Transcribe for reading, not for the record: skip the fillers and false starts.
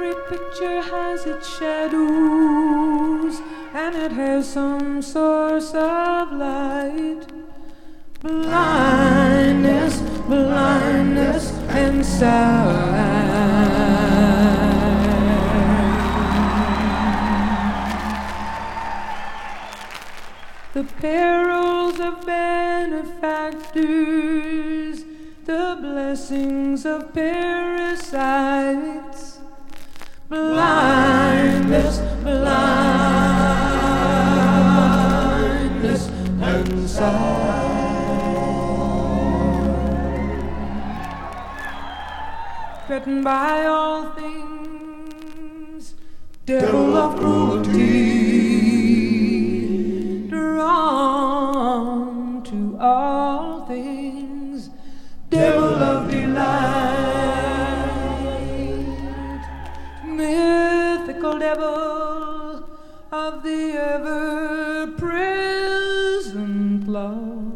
Every picture has its shadows, and it has some source of light. Blindness, blindness inside. The perils of benefactors, the blessings of parasites. Blindness, blindness inside. Threatened by all things, devil of cruelty, drawn to all things, devil of delight, mythical devil of the ever-present love.